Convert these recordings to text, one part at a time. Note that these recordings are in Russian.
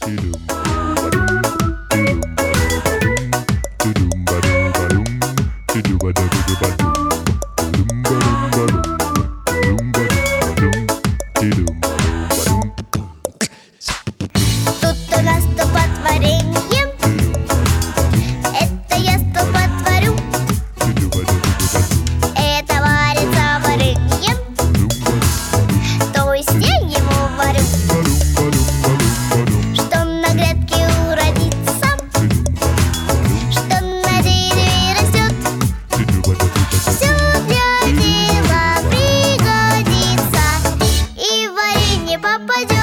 Тут у нас столпотворение. Это я столпотворю. Это варится варенье. То есть я его варю. Что на грядке уродится, что на дереве растет, все для дела пригодится и в варенье попадет.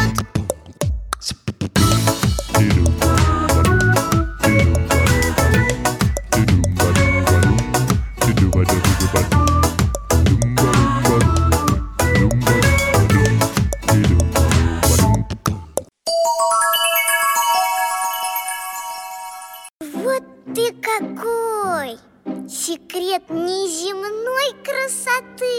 Вот ты какой! Секрет неземной красоты!